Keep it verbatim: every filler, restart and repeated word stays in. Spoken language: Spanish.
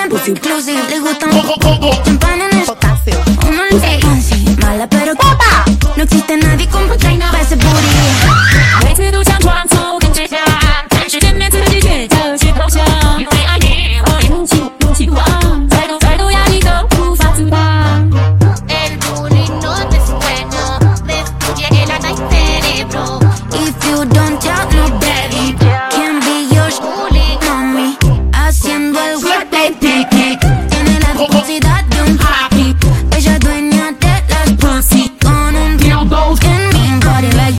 pussy, pussy. Le gustan champán en el potasio. Uno le